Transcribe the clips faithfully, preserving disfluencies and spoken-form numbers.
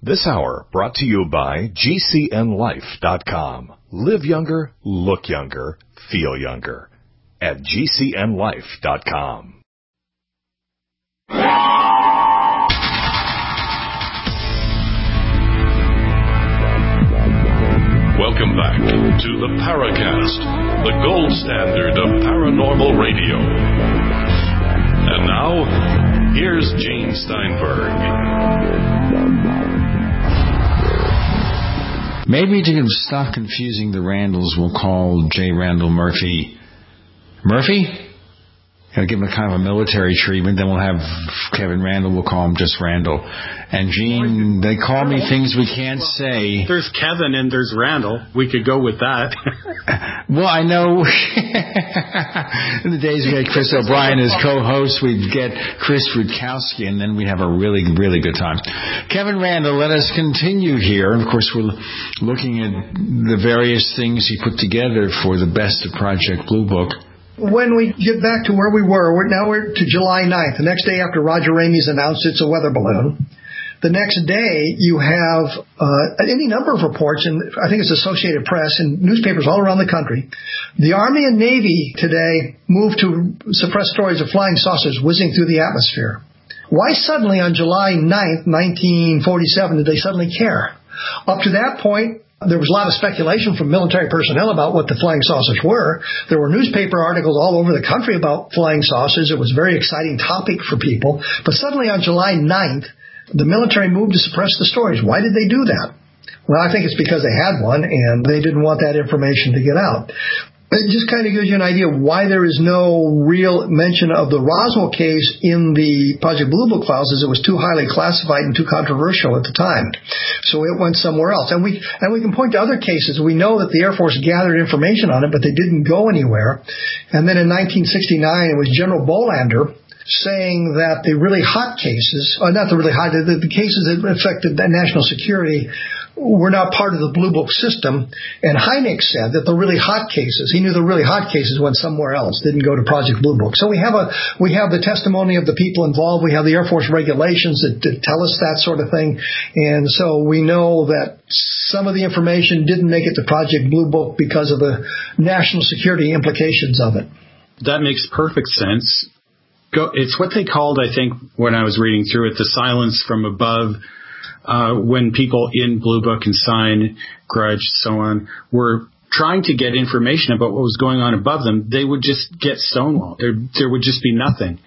This hour brought to you by G C N life dot com. Live younger, look younger, feel younger at G C N life dot com. Welcome back to the Paracast, the gold standard of paranormal radio. And now, here's Gene Steinberg. Maybe to stop confusing the Randalls, we'll call J. Randall Murphy Murphy? I'll give him a kind of a military treatment. Then we'll have Kevin Randall. We'll call him just Randall. And Gene, they call me things we can't say. There's Kevin and there's Randall. We could go with that. Well, I know in the days we had Chris O'Brien as co-host, we'd get Chris Rutkowski, and then we'd have a really, really good time. Kevin Randall, let us continue here. Of course, we're looking at the various things he put together for the Best of Project Blue Book. When we get back to where we were, we're, now we're to July ninth, the next day after Roger Ramey's announced it's a weather balloon. The next day, you have uh, any number of reports, and I think it's Associated Press and newspapers all around the country. The Army and Navy today moved to suppress stories of flying saucers whizzing through the atmosphere. Why suddenly on July ninth, nineteen forty-seven, did they suddenly care? Up to that point, there was a lot of speculation from military personnel about what the flying saucers were. There were newspaper articles all over the country about flying saucers. It was a very exciting topic for people. But suddenly on July ninth, the military moved to suppress the stories. Why did they do that? Well, I think it's because they had one and they didn't want that information to get out. It just kind of gives you an idea why there is no real mention of the Roswell case in the Project Blue Book files, as it was too highly classified and too controversial at the time. So it went somewhere else. And we and we can point to other cases. We know that the Air Force gathered information on it, but they didn't go anywhere. And then in nineteen sixty-nine, it was General Bolander saying that the really hot cases, or not the really hot, the, the cases that affected national security were not part of the Blue Book system. And Hynek said that the really hot cases, he knew the really hot cases went somewhere else, didn't go to Project Blue Book. So we have a we have the testimony of the people involved. We have the Air Force regulations that, that tell us that sort of thing. And so we know that some of the information didn't make it to Project Blue Book because of the national security implications of it. That makes perfect sense. Go, it's what they called, I think, when I was reading through it, the silence from above. Uh, when people in Blue Book and Sign, Grudge, so on, were trying to get information about what was going on above them, they would just get stonewalled. There, there would just be nothing.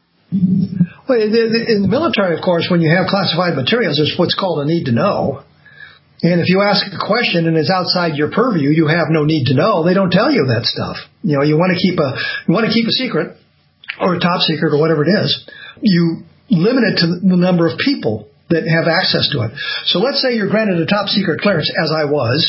Well, in the military, of course, when you have classified materials, there's what's called a need to know. And if you ask a question and it's outside your purview, you have no need to know. They don't tell you that stuff. You know, you want to keep a you want to keep a secret, or a top secret, or whatever it is. You limit it to the number of people that have access to it. So let's say you're granted a top secret clearance, as I was,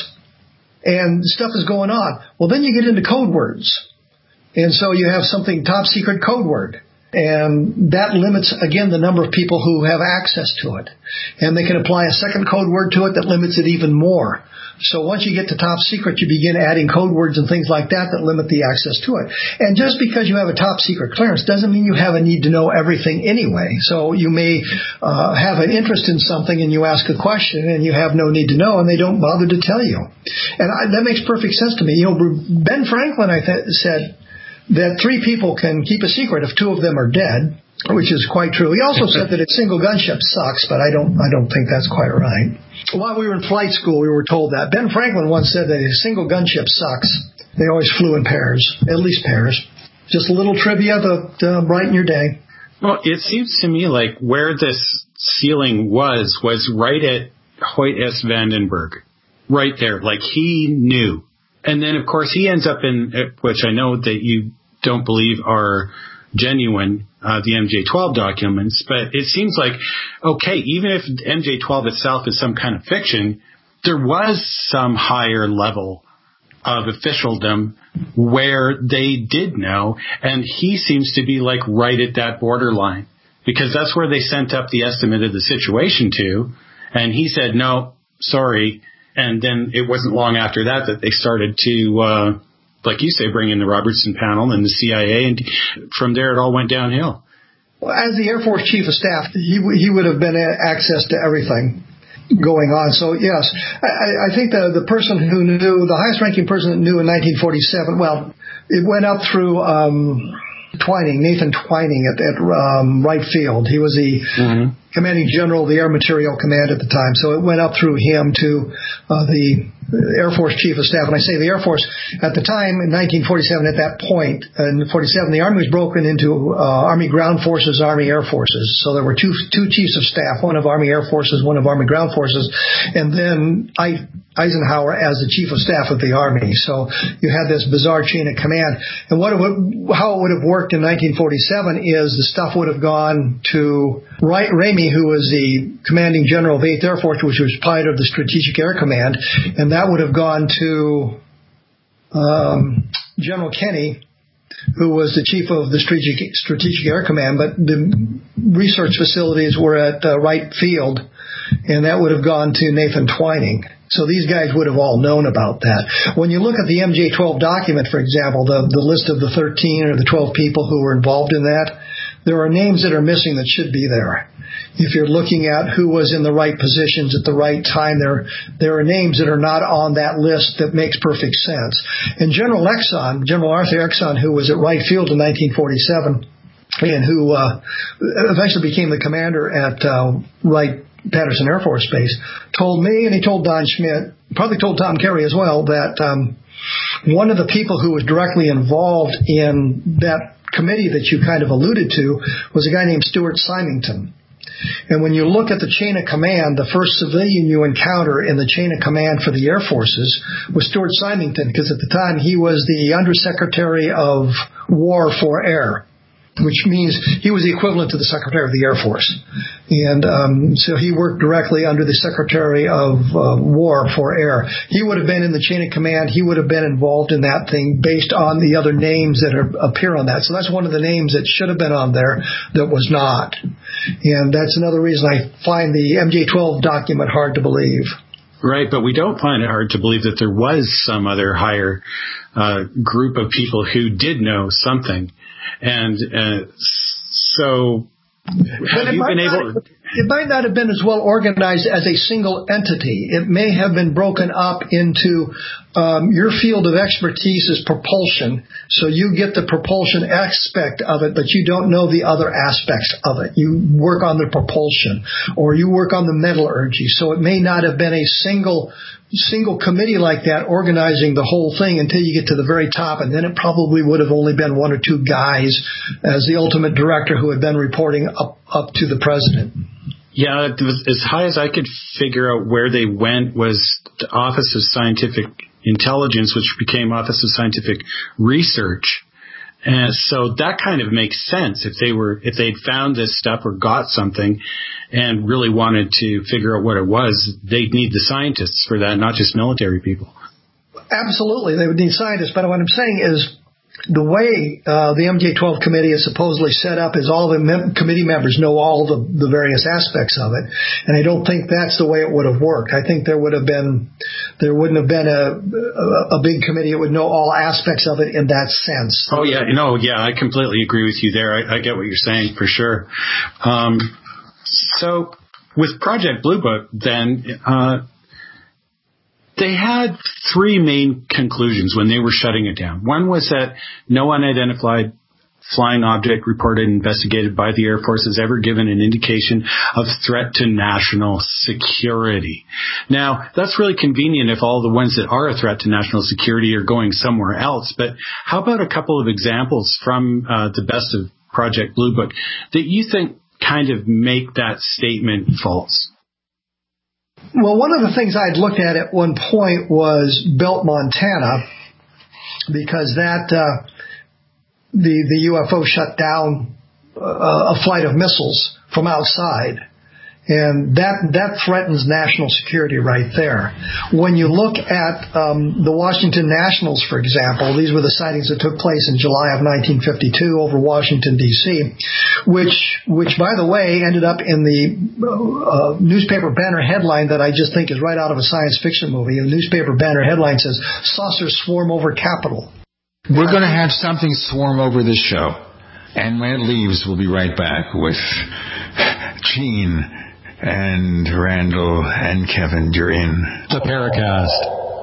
and stuff is going on. Well, then you get into code words. And so you have something top secret code word. And that limits, again, the number of people who have access to it. And they can apply a second code word to it that limits it even more. So once you get to top secret, you begin adding code words and things like that that limit the access to it. And just because you have a top secret clearance doesn't mean you have a need to know everything anyway. So you may uh, have an interest in something and you ask a question and you have no need to know, and they don't bother to tell you. And I, that makes perfect sense to me. You know, Ben Franklin, I th- said that three people can keep a secret if two of them are dead, which is quite true. He also said that a single gunship sucks, but I don't I don't think that's quite right. While we were in flight school, we were told that. Ben Franklin once said that a single gunship sucks. They always flew in pairs, at least pairs. Just a little trivia to, to brighten your day. Well, it seems to me like where this ceiling was, was right at Hoyt S. Vandenberg. Right there. Like he knew. And then, of course, he ends up in, which I know that you don't believe are genuine, uh, the M J twelve documents, but it seems like, okay, even if M J twelve itself is some kind of fiction, there was some higher level of officialdom where they did know, and he seems to be like right at that borderline, because that's where they sent up the estimate of the situation to, and he said, no, sorry, and then it wasn't long after that that they started to, uh, like you say, bring in the Robertson panel and the C I A, and from there it all went downhill. Well, as the Air Force Chief of Staff, he he would have been access to everything. going on. So yes, I, I think the the person who knew, the highest ranking person that knew in nineteen forty-seven, well, it went up through um, Twining, Nathan Twining at, at um, Wright Field. He was the mm-hmm. commanding general of the Air Material Command at the time. So it went up through him to uh, the Air Force Chief of Staff. And I say the Air Force, at the time in nineteen forty-seven, at that point, in forty-seven, the Army was broken into uh, Army Ground Forces, Army Air Forces. So there were two two chiefs of staff, one of Army Air Forces, one of Army Ground Forces, and then I, Eisenhower as the Chief of Staff of the Army. So you had this bizarre chain of command. And what it would, how it would have worked in nineteen forty-seven is the stuff would have gone to Wright Ramey, who was the commanding general of eighth Air Force, which was part of the Strategic Air Command, and that would have gone to um, General Kenny, who was the chief of the Strategic, Strategic Air Command, but the research facilities were at uh, Wright Field, and that would have gone to Nathan Twining. So these guys would have all known about that. When you look at the M J twelve document, for example, the, the list of the thirteen or the twelve people who were involved in that, there are names that are missing that should be there. If you're looking at who was in the right positions at the right time, there there are names that are not on that list that makes perfect sense. And General Exxon, General Arthur Exxon, who was at Wright Field in nineteen forty-seven, and who uh, eventually became the commander at uh, Wright Patterson Air Force Base, told me, and he told Don Schmidt, probably told Tom Carey as well, that um, one of the people who was directly involved in that committee that you kind of alluded to was a guy named Stuart Symington. And when you look at the chain of command, the first civilian you encounter in the chain of command for the Air Forces was Stuart Symington, because at the time he was the Undersecretary of War for Air, which means he was the equivalent to the Secretary of the Air Force. And um, so he worked directly under the Secretary of uh, War for Air. He would have been in the chain of command. He would have been involved in that thing based on the other names that are, appear on that. So that's one of the names that should have been on there that was not. And that's another reason I find the M J twelve document hard to believe. Right, but we don't find it hard to believe that there was some other higher uh, group of people who did know something. And uh, so, have you been able? Not, it might not have been as well organized as a single entity. It may have been broken up into um, your field of expertise is propulsion, so you get the propulsion aspect of it, but you don't know the other aspects of it. You work on the propulsion, or you work on the metallurgy. So it may not have been a single. single committee like that organizing the whole thing until you get to the very top, and then it probably would have only been one or two guys as the ultimate director who had been reporting up up to the president. Yeah, it was, as high as I could figure out where they went was the Office of Scientific Intelligence, which became Office of Scientific Research. And so that kind of makes sense. If they were, if they'd found this stuff or got something and really wanted to figure out what it was, they'd need the scientists for that, not just military people. Absolutely. They would need scientists. But what I'm saying is the way uh, the M J twelve committee is supposedly set up is all the mem- committee members know all the, the various aspects of it. And I don't think that's the way it would have worked. I think there would have been, there wouldn't have been a, a, a big committee that would know all aspects of it in that sense. Oh, yeah. No, yeah, I completely agree with you there. I, I get what you're saying for sure. Um, so with Project Blue Book, then, uh, they had three main conclusions when they were shutting it down. One was that no unidentified flying object reported and investigated by the Air Force has ever given an indication of threat to national security. Now, that's really convenient if all the ones that are a threat to national security are going somewhere else. But how about a couple of examples from uh, the best of Project Blue Book that you think kind of make that statement false? Well, one of the things I'd looked at at one point was Belt, Montana, because that uh, the the U F O shut down uh, a flight of missiles from outside, and that that threatens national security right there. When you look at um, the Washington Nationals, for example, these were the sightings that took place in July of nineteen fifty-two over Washington, D C, which, which by the way, ended up in the uh, newspaper banner headline that I just think is right out of a science fiction movie. The newspaper banner headline says, "Saucers swarm over Capitol." We're going to have something swarm over this show. And when it leaves, we'll be right back with Gene And Randall and Kevin, you're in the Paracast.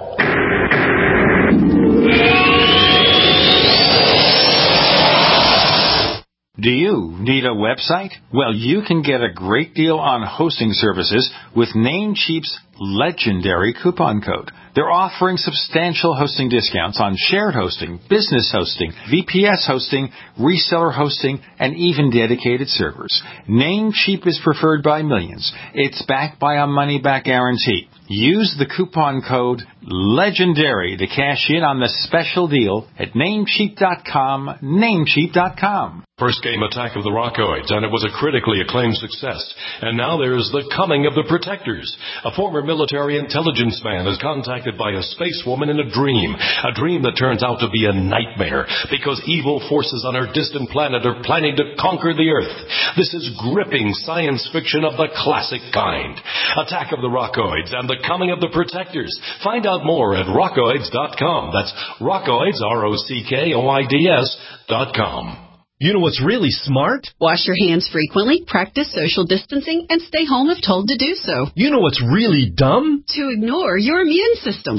Do you need a website? Well, you can get a great deal on hosting services with Namecheap's legendary coupon code. They're offering substantial hosting discounts on shared hosting, business hosting, V P S hosting, reseller hosting, and even dedicated servers. Namecheap is preferred by millions. It's backed by a money-back guarantee. Use the coupon code LEGENDARY to cash in on the special deal at namecheap dot com, namecheap dot com. First game Attack of the Rockoids, and it was a critically acclaimed success. And now there's The Coming of the Protectors. A former military intelligence man is contacted by a space woman in a dream. A dream that turns out to be a nightmare because evil forces on her distant planet are planning to conquer the Earth. This is gripping science fiction of the classic kind. Attack of the Rockoids and The Coming of the Protectors. Find out more at rockoids dot com. That's Rockoids, R O C K O I D S dot com. You know what's really smart? Wash your hands frequently, practice social distancing, and stay home if told to do so. You know what's really dumb? To ignore your immune system.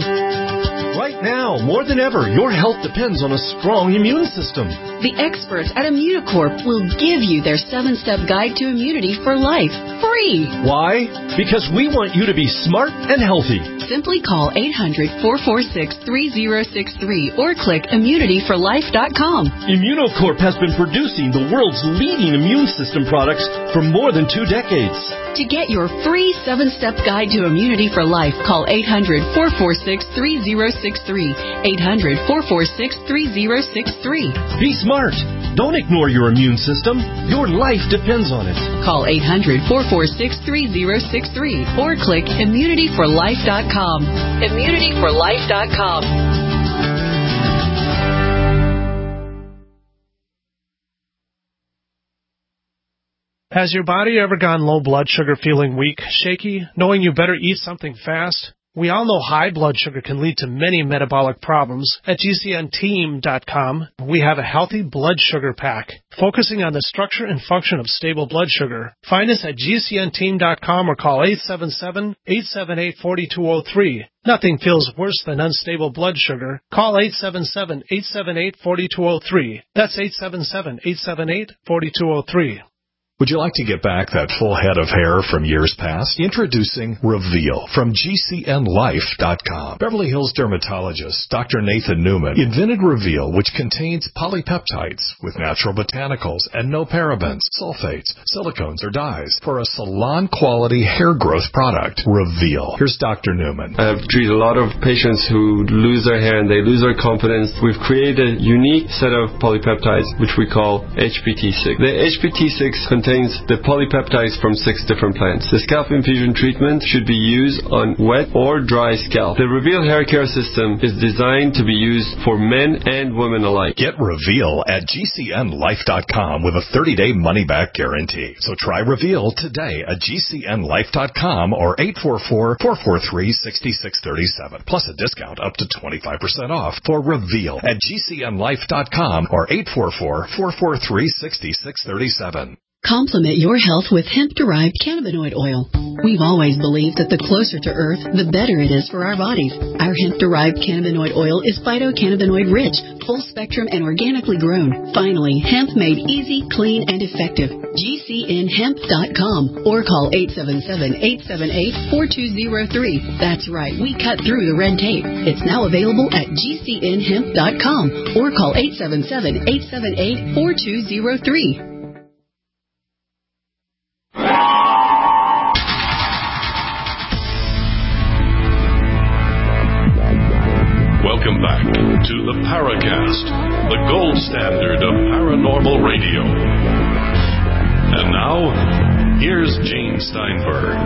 Right now, more than ever, your health depends on a strong immune system. The experts at Immunocorp will give you their seven-step guide to immunity for life, free. Why? Because we want you to be smart and healthy. Simply call eight hundred, four four six, three zero six three or click immunity for life dot com. Immunocorp has been producing the world's leading immune system products for more than two decades. To get your free seven-step guide to immunity for life, call eight hundred, four four six, three zero six three, eight hundred, four four six, three zero six three. Be smart. Don't ignore your immune system. Your life depends on it. Call eight hundred, four four six, three zero six three or click immunity for life dot com. immunity for life dot com. Has your body ever gone low blood sugar, feeling weak, shaky, knowing you better eat something fast? We all know high blood sugar can lead to many metabolic problems. At G C N team dot com, we have a healthy blood sugar pack, focusing on the structure and function of stable blood sugar. Find us at G C N team dot com or call eight seven seven, eight seven eight, four two zero three. Nothing feels worse than unstable blood sugar. Call eight seven seven, eight seven eight, four two zero three. That's eight seven seven, eight seven eight, four two zero three. Would you like to get back that full head of hair from years past? Introducing Reveal from G C N life dot com. Beverly Hills dermatologist Doctor Nathan Newman invented Reveal, which contains polypeptides with natural botanicals and no parabens, sulfates, silicones, or dyes for a salon-quality hair growth product. Reveal. Here's Doctor Newman. I've treated a lot of patients who lose their hair and they lose their confidence. We've created a unique set of polypeptides, which we call H P T six. The H P T six contains contains the polypeptides from six different plants. The scalp infusion treatment should be used on wet or dry scalp. The Reveal hair care system is designed to be used for men and women alike. Get Reveal at G C N life dot com with a thirty-day money-back guarantee. So try Reveal today at G C N life dot com or eight four four, four four three, six six three seven. Plus a discount up to twenty-five percent off for Reveal at G C N life dot com or eight four four, four four three, six six three seven. Complement your health with hemp-derived cannabinoid oil. We've always believed that the closer to Earth, the better it is for our bodies. Our hemp-derived cannabinoid oil is phytocannabinoid rich, full spectrum, and organically grown. Finally, hemp made easy, clean, and effective. G C N hemp dot com or call eight seven seven, eight seven eight, four two zero three. That's right, we cut through the red tape. It's now available at G C N hemp dot com or call eight seven seven, eight seven eight, four two zero three. Welcome back to the Paracast, the gold standard of paranormal radio. And now, here's Gene Steinberg.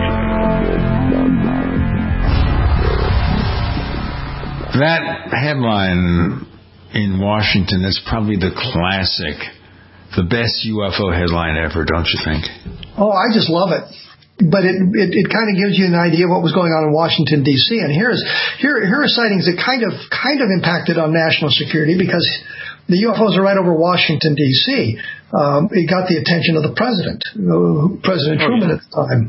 That headline in Washington is probably the classic, the best U F O headline ever, don't you think? Oh, I just love it. But it, it, it kind of gives you an idea of what was going on in Washington, D C. And here's, here, here are sightings that kind of, kind of impacted on national security because the U F Os are right over Washington, D C. Um, it got the attention of the president, uh, President Truman oh, yeah. at the time.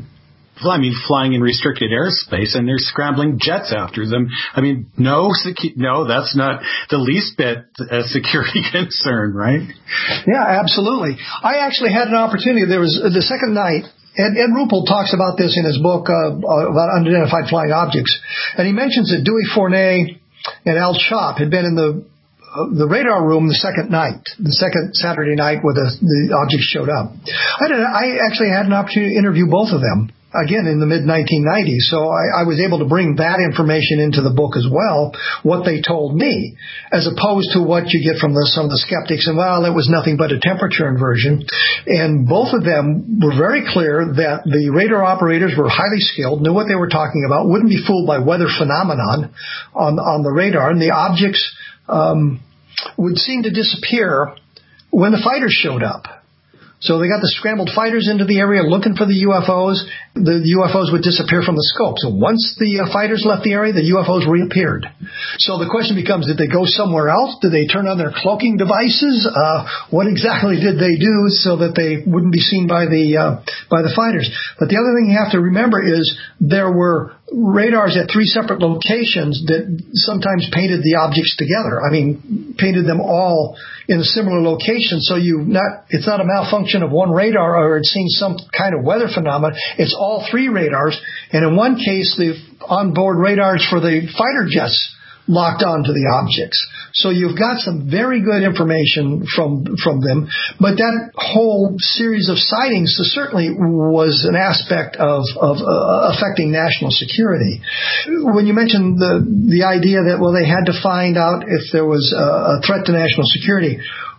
I mean, flying in restricted airspace, and they're scrambling jets after them. I mean, no, secu- no, that's not the least bit a security concern, right? Yeah, absolutely. I actually had an opportunity. There was uh, the second night. Ed, Ed Ruppel talks about this in his book uh, about unidentified flying objects, and he mentions that Dewey Fournet and Al Chop had been in the uh, the radar room the second night, the second Saturday night where the, the objects showed up. I, did, I actually had an opportunity to interview both of them, again, in the mid nineteen nineties, so I, I was able to bring that information into the book as well, what they told me, as opposed to what you get from the, some of the skeptics, and, well, it was nothing but a temperature inversion. And both of them were very clear that the radar operators were highly skilled, knew what they were talking about, wouldn't be fooled by weather phenomenon on, on the radar, and the objects um, would seem to disappear when the fighters showed up. So they got the scrambled fighters into the area looking for the U F Os. The U F Os would disappear from the scope. So once the uh, fighters left the area, the U F Os reappeared. So the question becomes, did they go somewhere else? Did they turn on their cloaking devices? Uh, what exactly did they do so that they wouldn't be seen by the uh, by the fighters? But the other thing you have to remember is there were radars at three separate locations that sometimes painted the objects together. I mean, painted them all in a similar location. So you not it's not a malfunction of one radar or it's seen some kind of weather phenomenon. It's all three radars. And in one case, the onboard radars for the fighter jets locked onto the objects. So you've got some very good information from from them. But that whole series of sightings certainly was an aspect of, of uh, affecting national security. When you mentioned the, the idea that, well, they had to find out if there was a, a threat to national security,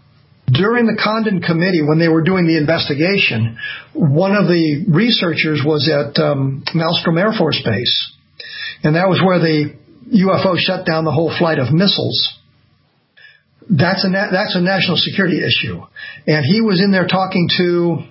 during the Condon Committee, when they were doing the investigation, one of the researchers was at um, Malmstrom Air Force Base. And that was where the U F O shut down the whole flight of missiles. That's a na- that's a national security issue. And he was in there talking to,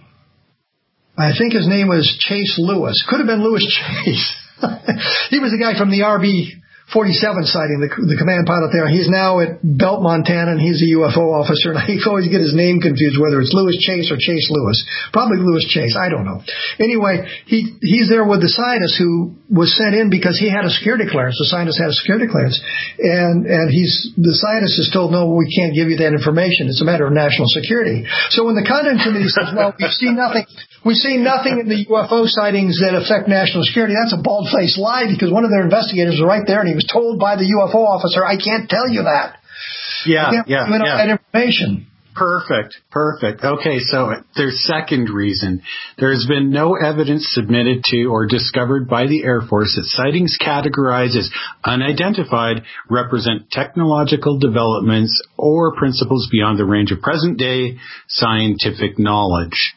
I think his name was Chase Lewis. Could have been Lewis Chase. He was the guy from the R B forty-seven sighting, the, the command pilot there. He's now at Belt, Montana, and he's a U F O officer. And I always get his name confused, whether it's Lewis Chase or Chase Lewis. Probably Lewis Chase. I don't know. Anyway, he he's there with the scientist who was sent in because he had a security clearance. The scientist had a security clearance. And and he's the scientist is told, no, we can't give you that information. It's a matter of national security. So when the Condon Committee says, well, we've seen nothing, we see nothing in the U F O sightings that affect national security, that's a bald-faced lie because one of their investigators was right there and he was told by the U F O officer, I can't tell you that. Yeah, yeah, yeah. yeah. That information. Perfect, perfect. Okay, so their second reason. There's been no evidence submitted to or discovered by the Air Force that sightings categorized as unidentified represent technological developments or principles beyond the range of present-day scientific knowledge.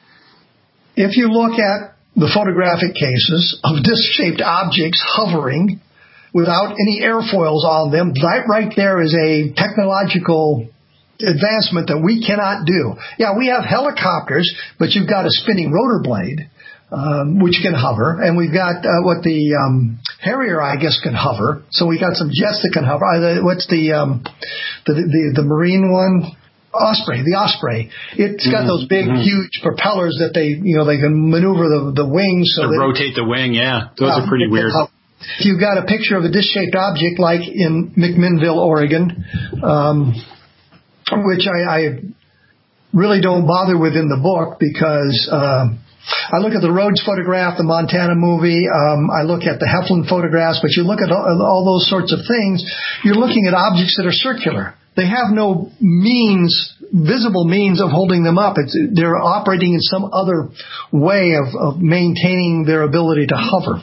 If you look at the photographic cases of disc-shaped objects hovering without any airfoils on them, that right there is a technological advancement that we cannot do. Yeah, we have helicopters, but you've got a spinning rotor blade, um, which can hover, and we've got uh, what the um, Harrier, I guess, can hover. So we got some jets that can hover. Uh, what's the, um, the the the marine one? Osprey, the Osprey. It's got mm-hmm. those big, mm-hmm. huge propellers that they, you know, they can maneuver the the wings so to that rotate the wing. Yeah, those uh, are pretty weird. If you've got a picture of a disc-shaped object like in McMinnville, Oregon, um, which I, I really don't bother with in the book because uh, I look at the Rhodes photograph, the Montana movie, um, I look at the Heflin photographs, but you look at all, all those sorts of things, you're looking at objects that are circular. They have no means, visible means of holding them up. It's, they're operating in some other way of, of maintaining their ability to hover.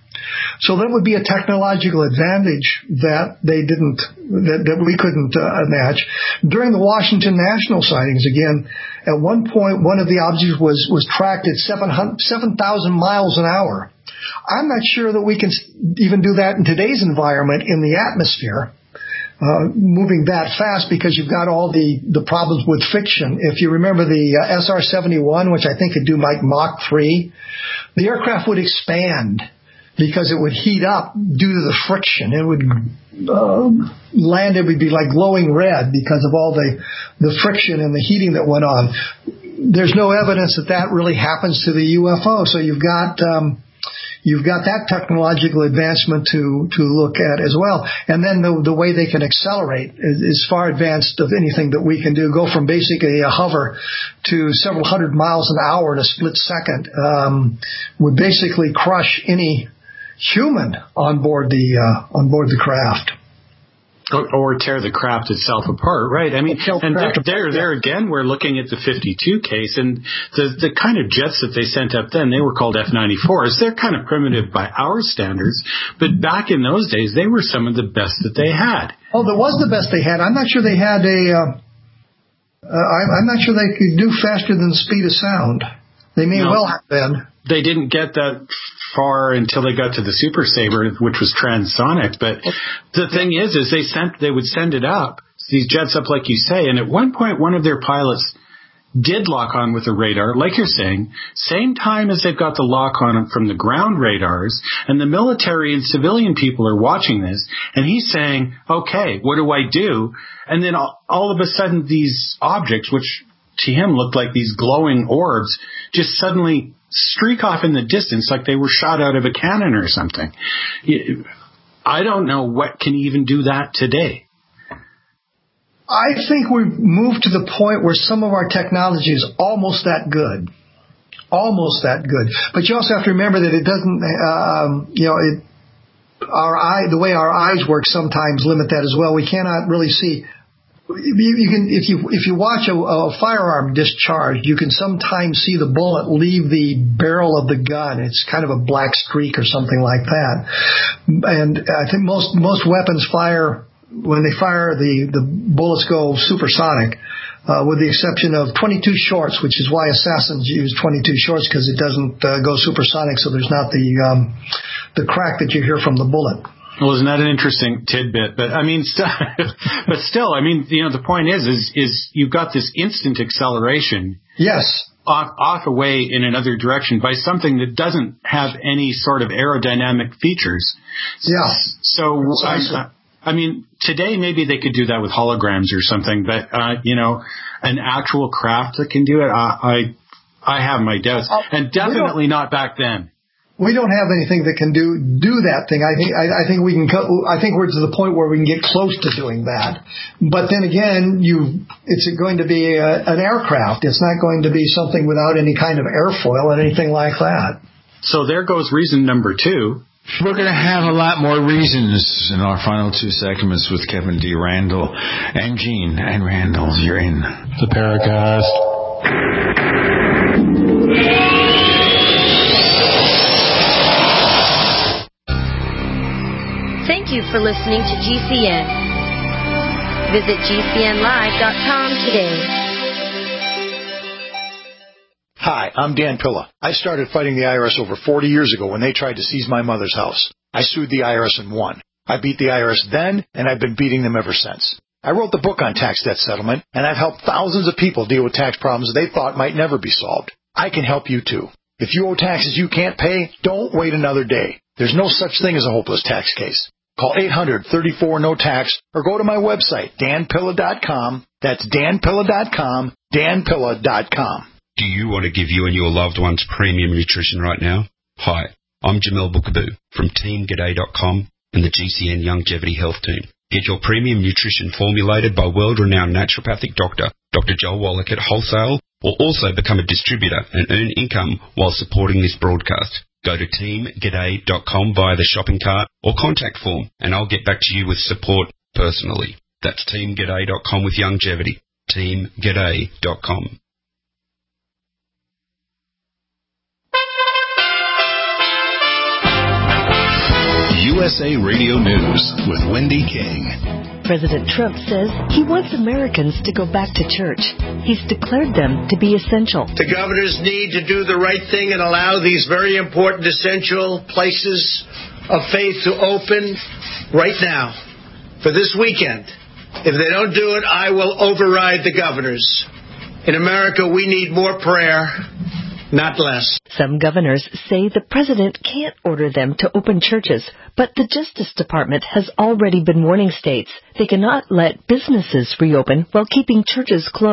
So that would be a technological advantage that they didn't, that, that we couldn't uh, match. During the Washington National sightings, again, at one point, one of the objects was, was tracked at seven thousand miles an hour. I'm not sure that we can even do that in today's environment in the atmosphere. Uh, moving that fast because you've got all the, the problems with friction. If you remember the uh, S R seventy-one, which I think could do like Mach three, the aircraft would expand because it would heat up due to the friction. It would uh, land, it would be like glowing red because of all the, the friction and the heating that went on. There's no evidence that that really happens to the U F O. So you've got... Um, you've got that technological advancement to, to look at as well. And then the, the way they can accelerate is, is far advanced of anything that we can do. Go from basically a hover to several hundred miles an hour in a split second, um, would basically crush any human on board the, uh, on board the craft. Or, or tear the craft itself apart, right? I mean, and there, there, there again, we're looking at the fifty-two case, and the the kind of jets that they sent up then, they were called F ninety-fours. They're kind of primitive by our standards, but back in those days, they were some of the best that they had. Oh, that was the best they had. I'm not sure they had a. Uh, uh, I'm not sure they could do faster than the speed of sound. They may no, well have been. They didn't get that far until they got to the Super Sabre, which was transonic. But the thing is, is they sent, they would send it up, these jets up, like you say, and at one point, one of their pilots did lock on with a radar, like you're saying, same time as they've got the lock on from the ground radars, and the military and civilian people are watching this, and he's saying, okay, what do I do? And then all, all of a sudden, these objects, which to him looked like these glowing orbs, just suddenly streak off in the distance like they were shot out of a cannon or something. I don't know what can even do that today. I think we've moved to the point where some of our technology is almost that good. Almost that good. But you also have to remember that it doesn't, um, you know, it, our eye, the way our eyes work sometimes limit that as well. We cannot really see. You can, if you if you watch a, a firearm discharge, you can sometimes see the bullet leave the barrel of the gun. It's kind of a black streak or something like that. And I think most most weapons fire when they fire the the bullets go supersonic, uh, with the exception of twenty-two shorts, which is why assassins use twenty-two shorts, because it doesn't uh, go supersonic, so there's not the um, the crack that you hear from the bullet. Well, isn't that an interesting tidbit? But I mean, st- but still, I mean, you know, the point is, is, is you've got this instant acceleration. Yes. Off, off away in another direction by something that doesn't have any sort of aerodynamic features. Yeah. So, I, I mean, today maybe they could do that with holograms or something, but, uh, you know, an actual craft that can do it, I, I, I have my doubts. Uh, and definitely not back then. We don't have anything that can do do that thing. I think I, I think we can. I think we're to the point where we can get close to doing that. But then again, you it's going to be a, an aircraft. It's not going to be something without any kind of airfoil and anything like that. So there goes reason number two. We're going to have a lot more reasons in our final two segments with Kevin D. Randle and Gene and Randle. You're in the Paracast. Thank you for listening to G C N. Visit G C N live dot com today. Hi, I'm Dan Pilla. I started fighting the I R S over forty years ago when they tried to seize my mother's house. I sued the I R S and won. I beat the I R S then, and I've been beating them ever since. I wrote the book on tax debt settlement, and I've helped thousands of people deal with tax problems they thought might never be solved. I can help you too. If you owe taxes you can't pay, don't wait another day. There's no such thing as a hopeless tax case. Call eight hundred, thirty-four, no tax or go to my website, dan pilla dot com. That's dan pilla dot com, dan pilla dot com. Do you want to give you and your loved ones premium nutrition right now? Hi, I'm Jamel Bookaboo from team g'day dot com and the G C N Longevity Health Team. Get your premium nutrition formulated by world-renowned naturopathic doctor, Doctor Joel Wallach at wholesale, or also become a distributor and earn income while supporting this broadcast. Go to team g'day dot com via the shopping cart or contact form, and I'll get back to you with support personally. That's team g'day dot com with longevity. team g'day dot com. U S A Radio News with Wendy King. President Trump says he wants Americans to go back to church. He's declared them to be essential. The governors need to do the right thing and allow these very important essential places of faith to open right now for this weekend. If they don't do it, I will override the governors. In America, we need more prayer, not less. Some governors say the president can't order them to open churches, but the Justice Department has already been warning states they cannot let businesses reopen while keeping churches closed.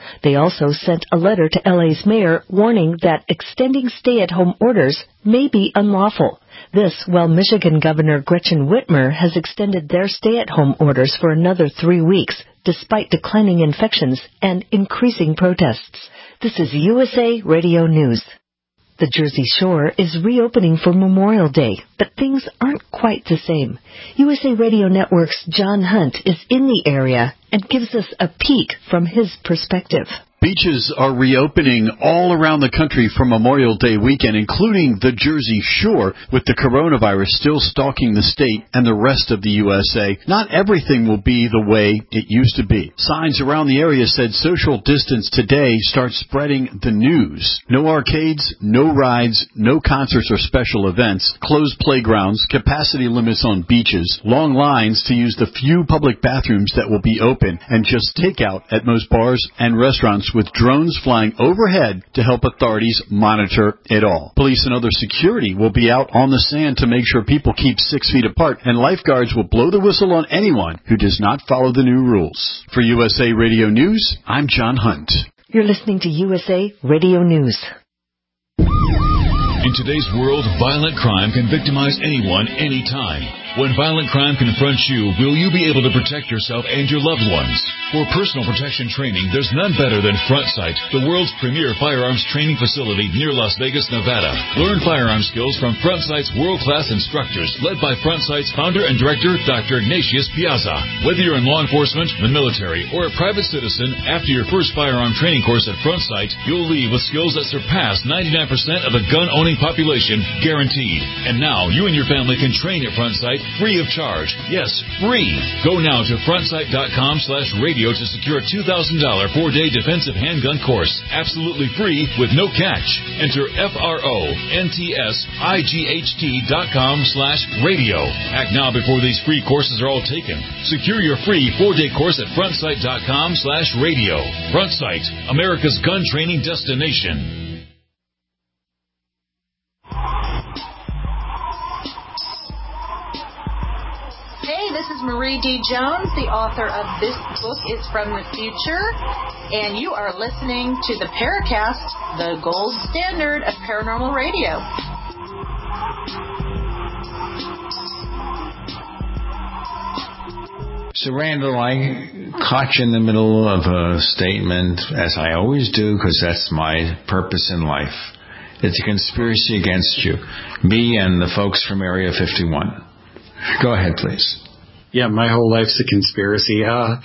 They also sent a letter to L A's mayor warning that extending stay-at-home orders may be unlawful. This while Michigan Governor Gretchen Whitmer has extended their stay-at-home orders for another three weeks, despite declining infections and increasing protests. This is U S A Radio News. The Jersey Shore is reopening for Memorial Day, but things aren't quite the same. U S A Radio Network's John Hunt is in the area and gives us a peek from his perspective. Beaches are reopening all around the country for Memorial Day weekend, including the Jersey Shore, with the coronavirus still stalking the state and the rest of the U S A. Not everything will be the way it used to be. Signs around the area said social distance today starts spreading the news. No arcades, no rides, no concerts or special events, closed playgrounds, capacity limits on beaches, long lines to use the few public bathrooms that will be open, and just takeout at most bars and restaurants, with drones flying overhead to help authorities monitor it all. Police and other security will be out on the sand to make sure people keep six feet apart, and lifeguards will blow the whistle on anyone who does not follow the new rules. For U S A Radio News, I'm John Hunt. You're listening to U S A Radio News. In today's world, violent crime can victimize anyone, anytime. When violent crime confronts you, will you be able to protect yourself and your loved ones? For personal protection training, there's none better than Front Sight, the world's premier firearms training facility near Las Vegas, Nevada. Learn firearm skills from Front Sight's world-class instructors, led by Front Sight's founder and director, Doctor Ignatius Piazza. Whether you're in law enforcement, the military, or a private citizen, after your first firearm training course at Front Sight, you'll leave with skills that surpass ninety-nine percent of the gun-owning population, guaranteed. And now, you and your family can train at Front Sight free of charge. Yes, free. Go now to frontsight.com slash radio to secure a two thousand dollars four-day defensive handgun course. Absolutely free with no catch. Enter F-R-O-N-T-S-I-G-H-T dot com slash radio. Act now before these free courses are all taken. Secure your free four-day course at frontsight.com slash radio. Front Sight, America's gun training destination. Hey, this is Marie D. Jones, the author of This Book is from the Future, and you are listening to the Paracast, the gold standard of paranormal radio. So, Randall, I caught you in the middle of a statement, as I always do, because that's my purpose in life. It's a conspiracy against you, me and the folks from Area fifty-one. Go ahead, please. Yeah, my whole life's a conspiracy. Uh,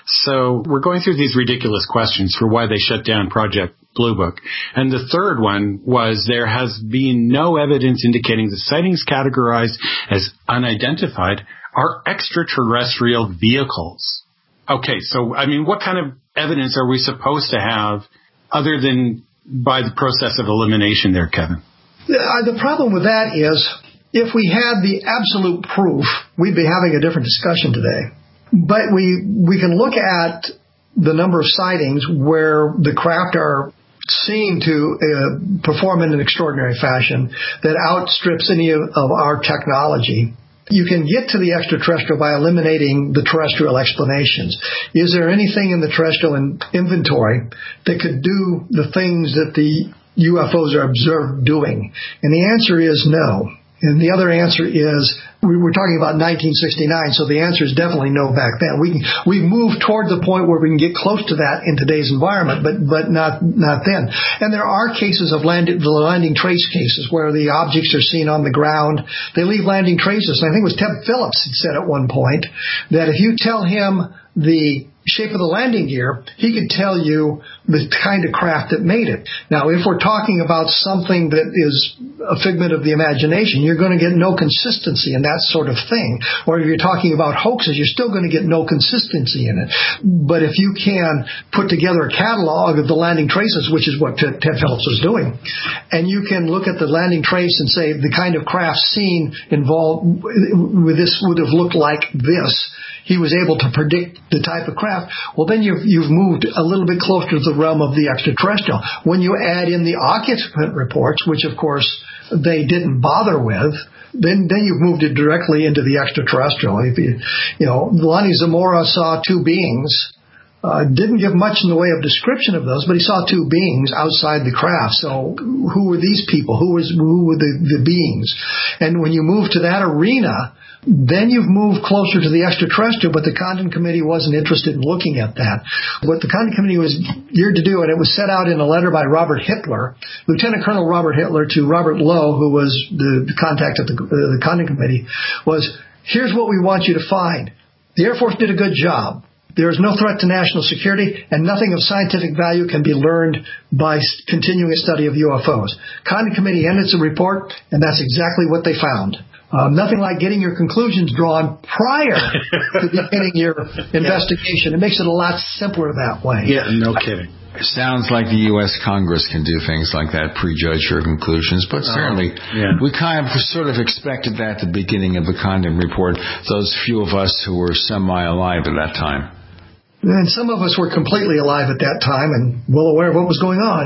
so we're going through these ridiculous questions for why they shut down Project Blue Book. And the third one was there has been no evidence indicating the sightings categorized as unidentified are extraterrestrial vehicles. Okay, so, I mean, what kind of evidence are we supposed to have other than by the process of elimination there, Kevin? Uh, the problem with that is, if we had the absolute proof, we'd be having a different discussion today. But we we can look at the number of sightings where the craft are seen to uh, perform in an extraordinary fashion that outstrips any of, of our technology. You can get to the extraterrestrial by eliminating the terrestrial explanations. Is there anything in the terrestrial in inventory that could do the things that the U F Os are observed doing? And the answer is no. And the other answer is, we were talking about nineteen sixty-nine, so the answer is definitely no back then. We we've moved toward the point where we can get close to that in today's environment, but but not not then. And there are cases of land, the landing trace cases where the objects are seen on the ground. They leave landing traces. And I think it was Ted Phillips had said at one point that if you tell him the shape of the landing gear, he could tell you the kind of craft that made it. Now, if we're talking about something that is a figment of the imagination, you're going to get no consistency in that sort of thing. Or if you're talking about hoaxes, you're still going to get no consistency in it. But if you can put together a catalog of the landing traces, which is what Ted Phillips was doing, and you can look at the landing trace and say the kind of craft seen involved with this would have looked like this, he was able to predict the type of craft, well, then you've, you've moved a little bit closer to the realm of the extraterrestrial. When you add in the occupant reports, which, of course, they didn't bother with, then then you've moved it directly into the extraterrestrial. If you, you know, Lonnie Zamora saw two beings Uh, didn't give much in the way of description of those, but he saw two beings outside the craft. So who were these people? Who was who were the, the beings? And when you move to that arena, then you've moved closer to the extraterrestrial, but the Condon Committee wasn't interested in looking at that. What the Condon Committee was geared to do, and it was set out in a letter by Robert Hitler, Lieutenant Colonel Robert Hitler, to Robert Lowe, who was the, the contact at the, uh, the Condon Committee, was, here's what we want you to find. The Air Force did a good job. There is no threat to national security, and nothing of scientific value can be learned by continuing a study of U F Os. Condon Committee ended its report, and that's exactly what they found. Um, nothing like getting your conclusions drawn prior to beginning your investigation. It makes it a lot simpler that way. Yeah, no kidding. It sounds like the U S Congress can do things like that, prejudge your conclusions, but certainly uh, yeah. we kind of sort of expected that at the beginning of the Condon report, those few of us who were semi-alive at that time. And some of us were completely alive at that time and well aware of what was going on.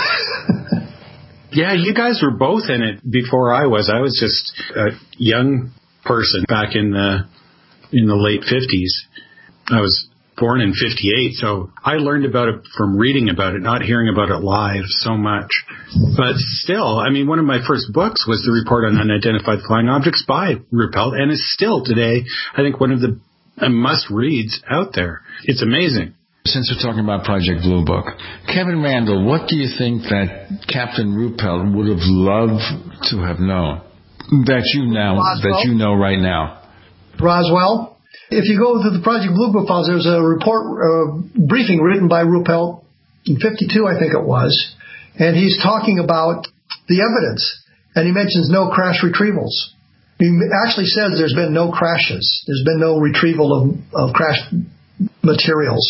Uh, yeah, you guys were both in it before I was. I was just a young person back in the in the late fifties. I was born in fifty-eight, so I learned about it from reading about it, not hearing about it live so much. But still, I mean, one of my first books was the Report on Unidentified Flying Objects by Ruppelt, and is still today, I think, one of the must-reads out there. It's amazing. Since we're talking about Project Blue Book, Kevin Randle, what do you think that Captain Ruppelt would have loved to have known that you now Roswell? that you know right now? Roswell. If you go to the Project Blue Book files, there's a report uh, briefing written by Ruppelt in fifty-two, I think it was, and he's talking about the evidence, and he mentions no crash retrievals. He actually says there's been no crashes. There's been no retrieval of, of crash materials.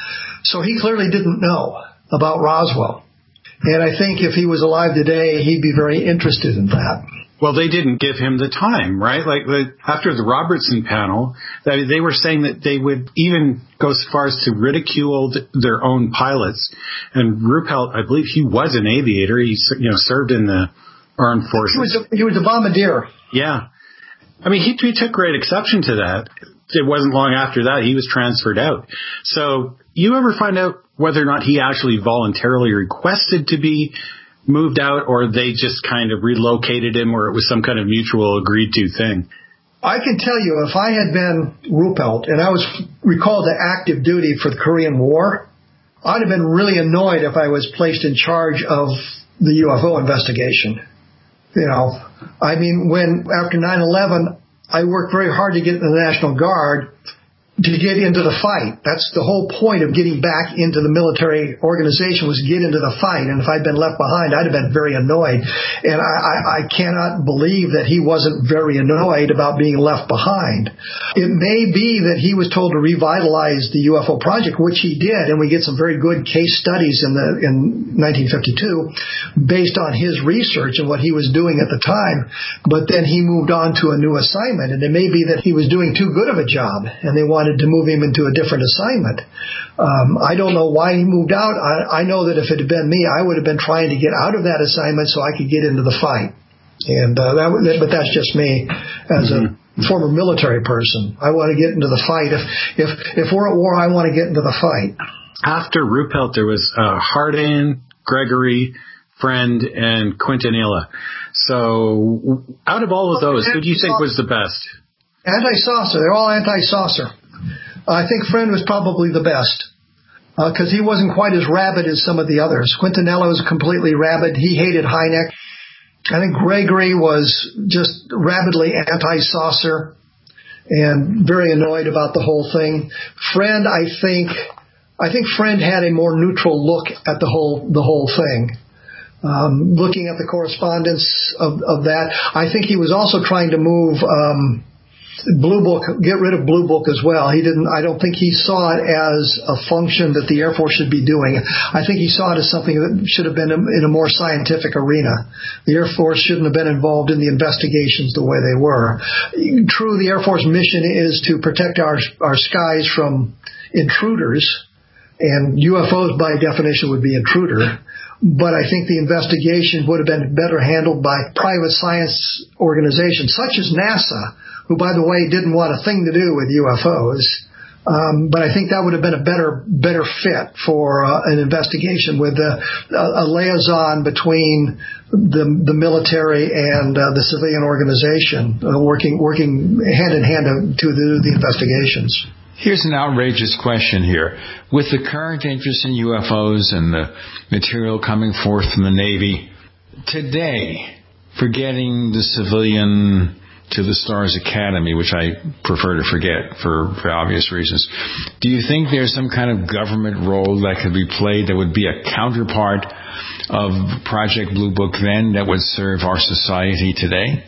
So he clearly didn't know about Roswell. And I think if he was alive today, he'd be very interested in that. Well, they didn't give him the time, right? Like the, after the Robertson panel, they, they were saying that they would even go so far as to ridicule their own pilots. And Ruppelt, I believe he was an aviator. He you know served in the armed forces. He was a, he was a bombardier. Yeah. I mean, he, he took great exception to that. It wasn't long after that he was transferred out. So you ever find out whether or not he actually voluntarily requested to be moved out, or they just kind of relocated him, or it was some kind of mutual agreed to thing? I can tell you, if I had been Ruppelt and I was recalled to active duty for the Korean War, I'd have been really annoyed if I was placed in charge of the U F O investigation. You know, I mean, when after nine eleven, I worked very hard to get in the National Guard to get into the fight. That's the whole point of getting back into the military organization, was get into the fight. And if I'd been left behind, I'd have been very annoyed. And I, I, I cannot believe that he wasn't very annoyed about being left behind. It may be that he was told to revitalize the U F O project, which he did, and we get some very good case studies in the in nineteen fifty-two based on his research and what he was doing at the time. But then he moved on to a new assignment, and it may be that he was doing too good of a job, and they wanted to move him into a different assignment. Um, I don't know why he moved out. I, I know that if it had been me, I would have been trying to get out of that assignment so I could get into the fight. And uh, that, but that's just me as mm-hmm. a former military person. I want to get into the fight. If if if we're at war, I want to get into the fight. After Ruppelt, there was uh, Hardin, Gregory, Friend, and Quintanilla. So out of all of those, who do you think was the best? Anti-saucer. They're all anti-saucer. I think Friend was probably the best because uh, he wasn't quite as rabid as some of the others. Quintanilla was completely rabid. He hated Hynek. I think Gregory was just rabidly anti-saucer and very annoyed about the whole thing. Friend, I think, I think Friend had a more neutral look at the whole the whole thing. Um, looking at the correspondence of, of that, I think he was also trying to move. Um, Blue Book, get rid of Blue Book as well. He didn't, I don't think he saw it as a function that the Air Force should be doing. I think he saw it as something that should have been in a more scientific arena. The Air Force shouldn't have been involved in the investigations the way they were. True, the Air Force mission is to protect our, our skies from intruders, and U F Os by definition would be intruder. But I think the investigation would have been better handled by private science organizations such as NASA, who, by the way, didn't want a thing to do with U F Os. Um, but I think that would have been a better better fit for uh, an investigation with a, a liaison between the the military and uh, the civilian organization uh, working working hand in hand to do the investigations. Here's an outrageous question here. With the current interest in U F Os and the material coming forth from the Navy, today, forgetting the civilian to the Stars Academy, which I prefer to forget for, for obvious reasons, do you think there's some kind of government role that could be played that would be a counterpart of Project Blue Book then that would serve our society today?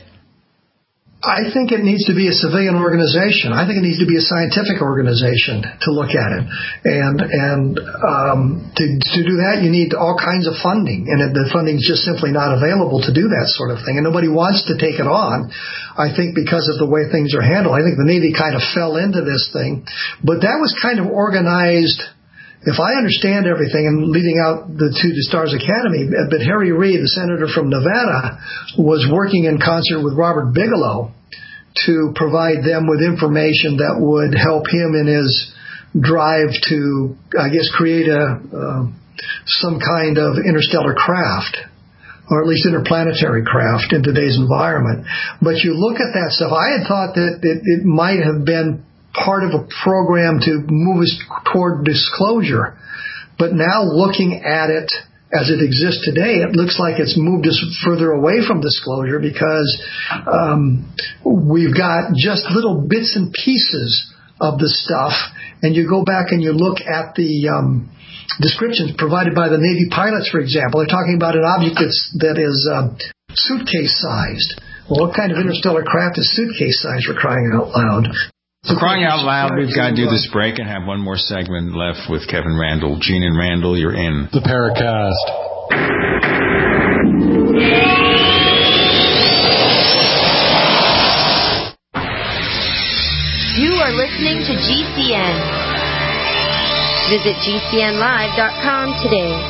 I think it needs to be a civilian organization. I think it needs to be a scientific organization to look at it. And and um, to, to do that, you need all kinds of funding. And the funding is just simply not available to do that sort of thing. And nobody wants to take it on, I think, because of the way things are handled. I think the Navy kind of fell into this thing. But that was kind of organized. If I understand everything, and leaving out the two to Stars Academy, but Harry Reid, the senator from Nevada, was working in concert with Robert Bigelow to provide them with information that would help him in his drive to, I guess, create a uh, some kind of interstellar craft, or at least interplanetary craft in today's environment. But you look at that stuff, I had thought that it, it might have been part of a program to move us toward disclosure. But now looking at it as it exists today, it looks like it's moved us further away from disclosure because um, we've got just little bits and pieces of the stuff. And you go back and you look at the um, descriptions provided by the Navy pilots, for example. They're talking about an object that's, that is uh, suitcase-sized. Well, what kind of interstellar craft is suitcase-sized, for crying out loud? So crying out loud, we've got to do this break and have one more segment left with Kevin Randle. Gene and Randle, you're in the Paracast. You are listening to G C N. Visit G C N live dot com today.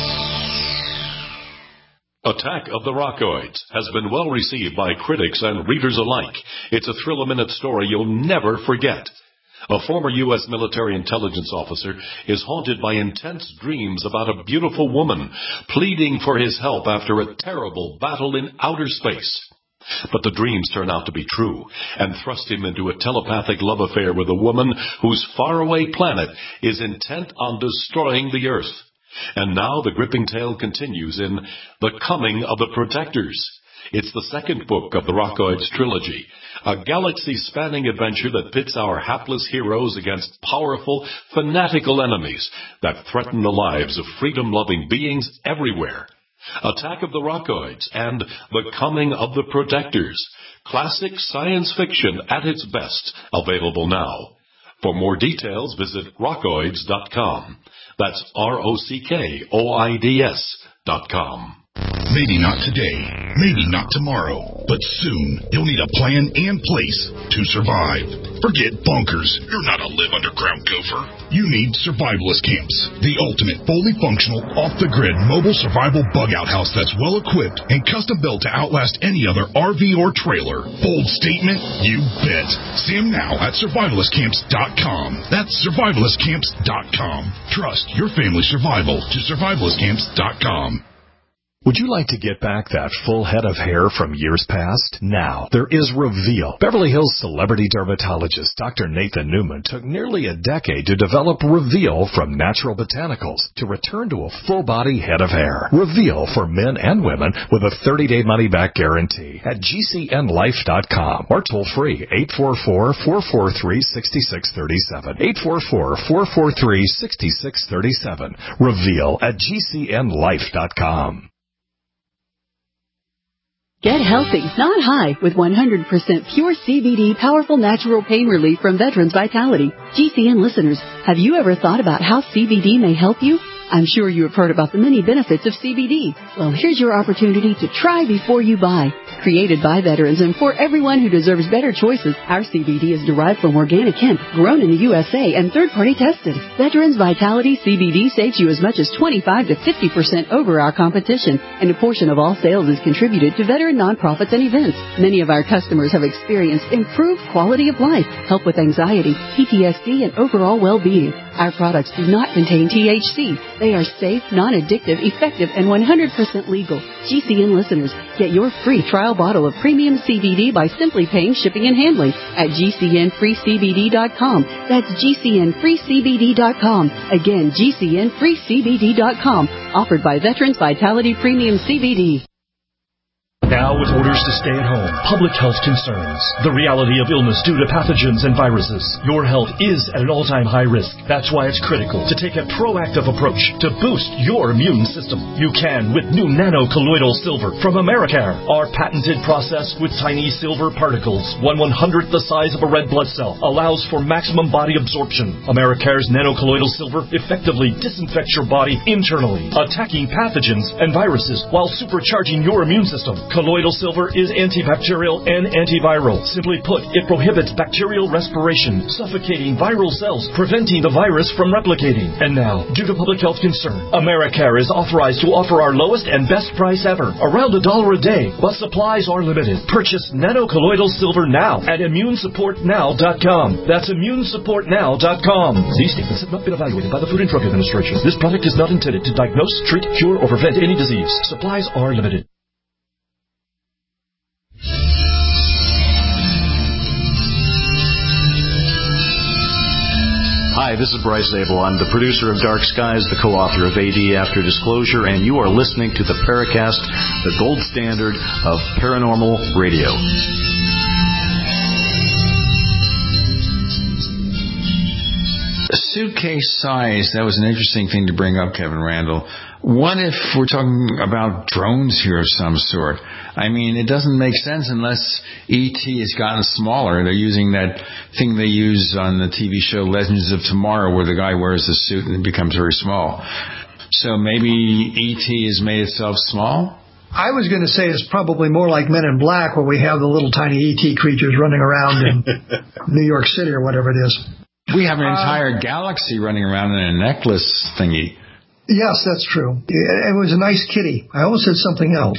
Attack of the Rockoids has been well received by critics and readers alike. It's a thrill-a-minute story you'll never forget. A former U S military intelligence officer is haunted by intense dreams about a beautiful woman pleading for his help after a terrible battle in outer space. But the dreams turn out to be true and thrust him into a telepathic love affair with a woman whose faraway planet is intent on destroying the Earth. And now the gripping tale continues in The Coming of the Protectors. It's the second book of the Rockoids trilogy, a galaxy-spanning adventure that pits our hapless heroes against powerful, fanatical enemies that threaten the lives of freedom-loving beings everywhere. Attack of the Rockoids and The Coming of the Protectors. Classic science fiction at its best, available now. For more details, visit rockoids dot com. That's R O C K O I D S dot com. Maybe not today, maybe not tomorrow, but soon you'll need a plan and place to survive. Forget bunkers. You're not a live underground gopher. You need survivalist camps, the ultimate fully functional, off-the-grid mobile survival bug-out house that's well-equipped and custom-built to outlast any other R V or trailer. Bold statement? You bet. See them now at survivalist camps dot com. That's survivalist camps dot com. Trust your family's survival to survivalist camps dot com. Would you like to get back that full head of hair from years past? Now, there is Reveal. Beverly Hills celebrity dermatologist Doctor Nathan Newman took nearly a decade to develop Reveal from natural botanicals to return to a full-body head of hair. Reveal for men and women with a thirty-day money-back guarantee at G C N life dot com or toll-free eight four four, four four three, six six three seven. eight four four, four four three, six six three seven. Reveal at G C N life dot com. Get healthy, not high, with one hundred percent pure C B D powerful natural pain relief from Veterans Vitality. G C N listeners, have you ever thought about how C B D may help you? I'm sure you have heard about the many benefits of C B D. Well, here's your opportunity to try before you buy. Created by veterans and for everyone who deserves better choices, our C B D is derived from organic hemp, grown in the U S A and third-party tested. Veterans Vitality C B D saves you as much as twenty-five to fifty percent over our competition, and a portion of all sales is contributed to veteran nonprofits and events. Many of our customers have experienced improved quality of life, help with anxiety, P T S D, and overall well-being. Our products do not contain T H C. They are safe, non-addictive, effective, and one hundred percent legal. G C N listeners, get your free trial bottle of premium C B D by simply paying shipping and handling at G C N free C B D dot com. That's G C N free C B D dot com. Again, G C N free C B D dot com. Offered by Veterans Vitality Premium C B D. Now with orders to stay at home, public health concerns, the reality of illness due to pathogens and viruses, your health is at an all-time high risk. That's why it's critical to take a proactive approach to boost your immune system. You can with new nano-colloidal silver from Americare. Our patented process with tiny silver particles, one one-hundredth the size of a red blood cell, allows for maximum body absorption. Americare's nano-colloidal silver effectively disinfects your body internally, attacking pathogens and viruses while supercharging your immune system. Colloidal silver is antibacterial and antiviral. Simply put, it prohibits bacterial respiration, suffocating viral cells, preventing the virus from replicating. And now, due to public health concern, Americare is authorized to offer our lowest and best price ever, around a dollar a day, but supplies are limited. Purchase nano-colloidal silver now at immune support now dot com. That's immune support now dot com. These statements have not been evaluated by the Food and Drug Administration. This product is not intended to diagnose, treat, cure, or prevent any disease. Supplies are limited. Hi, this is Bryce Zabel. I'm the producer of Dark Skies, the co-author of A D After Disclosure, and you are listening to the Paracast, the gold standard of paranormal radio. Suitcase size, that was an interesting thing to bring up, Kevin Randle. What if we're talking about drones here of some sort? I mean, it doesn't make sense unless E T has gotten smaller. They're using that thing they use on the T V show Legends of Tomorrow where the guy wears the suit and it becomes very small. So maybe E T has made itself small? I was going to say it's probably more like Men in Black where we have the little tiny E T creatures running around in New York City or whatever it is. We have an entire uh, galaxy running around in a necklace thingy. Yes, that's true. It was a nice kitty. I almost said something else.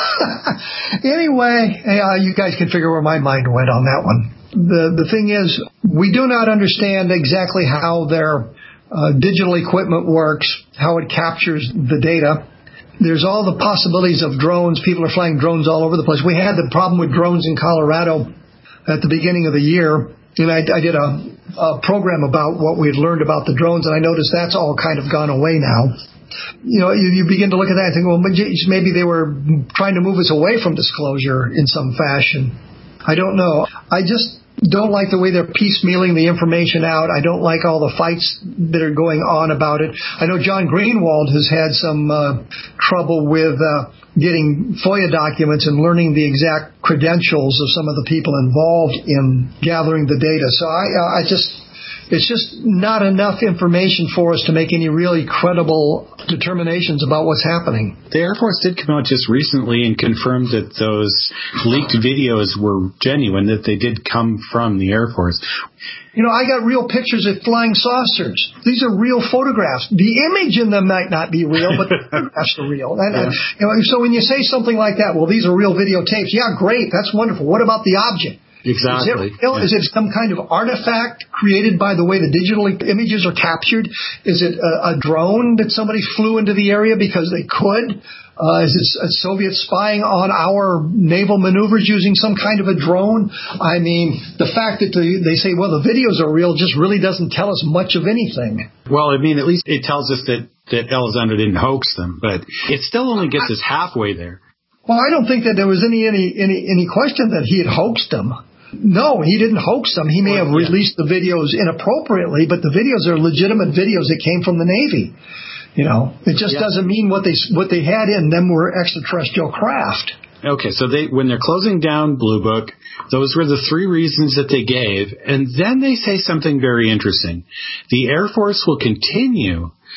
Anyway, uh, you guys can figure where my mind went on that one. The the thing is, we do not understand exactly how their uh, digital equipment works, how it captures the data. There's all the possibilities of drones. People are flying drones all over the place. We had the problem with drones in Colorado at the beginning of the year. And I, I did a, a program about what we had learned about the drones, and I noticed that's all kind of gone away now. You know, you, you begin to look at that and think, well, maybe they were trying to move us away from disclosure in some fashion. I don't know. I just don't like the way they're piecemealing the information out. I don't like all the fights that are going on about it. I know John Greenwald has had some uh, trouble with uh, getting FOIA documents and learning the exact credentials of some of the people involved in gathering the data. So I, I just, it's just not enough information for us to make any really credible determinations about what's happening. The Air Force did come out just recently and confirm that those leaked videos were genuine, that they did come from the Air Force. You know, I got real pictures of flying saucers. These are real photographs. The image in them might not be real, but the photographs are real. And, yeah. and, you know, so when you say something like that, well, these are real videotapes. Yeah, great. That's wonderful. What about the object? Exactly. Is it, yeah. Is it some kind of artifact created by the way the digital images are captured? Is it a, a drone that somebody flew into the area because they could? Uh, is it a Soviet spying on our naval maneuvers using some kind of a drone? I mean, the fact that they, they say, well, the videos are real just really doesn't tell us much of anything. Well, I mean, at least it tells us that, that Elizondo didn't hoax them, but it still only gets us halfway there. Well, I don't think that there was any any any, any question that he had hoaxed them. No, he didn't hoax them. He may have released the videos inappropriately, but the videos are legitimate videos that came from the Navy. You know, it just yeah. doesn't mean what they what they had in them were extraterrestrial craft. Okay, so they when they're closing down Blue Book, those were the three reasons that they gave, and then they say something very interesting. The Air Force will continue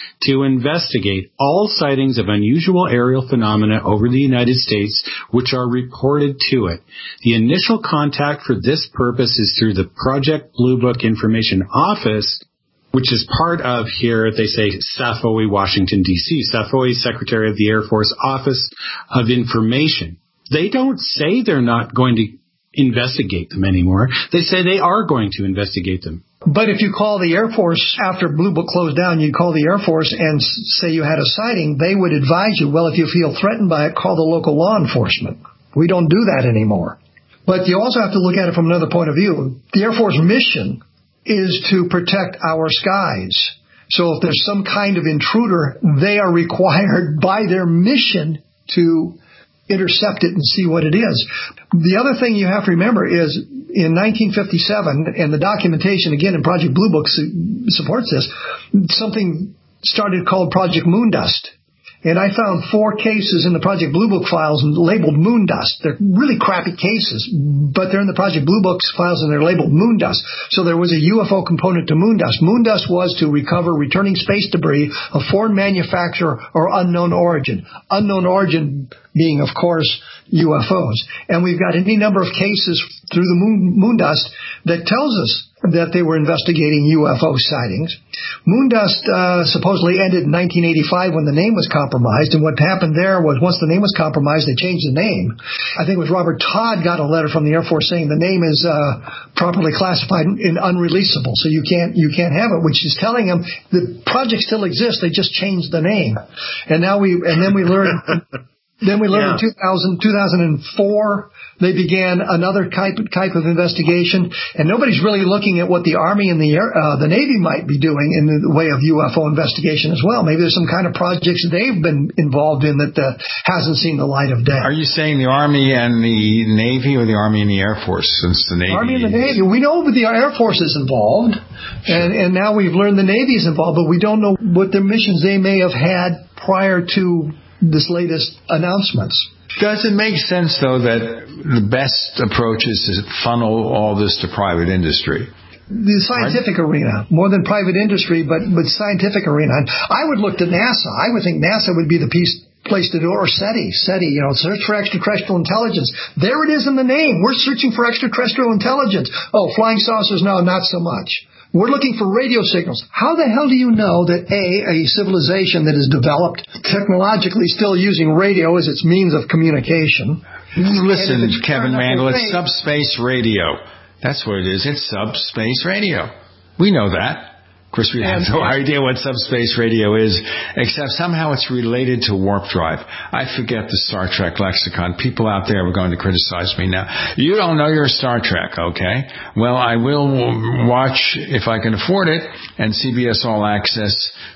to investigate all sightings of unusual aerial phenomena over the United States which are reported to it. The initial contact for this purpose is through the Project Blue Book Information Office, which is part of, here they say, S A F O E, Washington, D C S A F O E, Secretary of the Air Force Office of Information. They don't say they're not going to investigate them anymore. They say they are going to investigate them. But if you call the Air Force after Blue Book closed down, you call the Air Force and say you had a sighting, they would advise you, well, if you feel threatened by it, call the local law enforcement. We don't do that anymore. But you also have to look at it from another point of view. The Air Force mission is to protect our skies. So if there's some kind of intruder, they are required by their mission to intercept it and see what it is. The other thing you have to remember is in nineteen fifty-seven, and the documentation, again, in Project Blue Book su- supports this, something started called Project Moondust. And I found four cases in the Project Blue Book files labeled Moondust. They're really crappy cases, but they're in the Project Blue Book files and they're labeled Moondust. So there was a U F O component to Moondust. Moondust was to recover returning space debris of foreign manufacture or unknown origin. Unknown origin being, of course, U F Os. And we've got any number of cases through the moon, Moondust that tells us that they were investigating U F O sightings. Moondust uh, supposedly ended in nineteen eighty-five when the name was compromised, and what happened there was once the name was compromised, they changed the name. I think it was Robert Todd got a letter from the Air Force saying the name is uh, properly classified in unreleasable, so you can't you can't have it, which is telling them the project still exists, they just changed the name. And now we and then we learned then we learned yeah. in two thousand, two thousand four they began another type type of investigation, and nobody's really looking at what the Army and the Air, uh, the Navy might be doing in the way of U F O investigation as well. Maybe there's some kind of projects they've been involved in that uh, hasn't seen the light of day. Are you saying the Army and the Navy, or the Army and the Air Force? Since the Navy, Army and the Navy, we know the Air Force is involved, sure. and and now we've learned the Navy is involved, but we don't know what their missions they may have had prior to this latest announcements. Does it make sense, though, that the best approach is to funnel all this to private industry? The scientific right? arena, more than private industry, but, but scientific arena. And I would look to NASA. I would think NASA would be the piece, place to do it, or SETI. SETI, you know, search for extraterrestrial intelligence. There it is in the name. We're searching for extraterrestrial intelligence. Oh, flying saucers, no, not so much. We're looking for radio signals. How the hell do you know that, A, a civilization that is developed technologically still using radio as its means of communication? Listen, Kevin Randle, it's subspace radio. That's what it is. It's subspace radio. We know that. Of course, we have no idea what subspace radio is, except somehow it's related to warp drive. I forget the Star Trek lexicon. People out there are going to criticize me now. You don't know your Star Trek, okay? Well, I will watch, if I can afford it, and C B S All Access,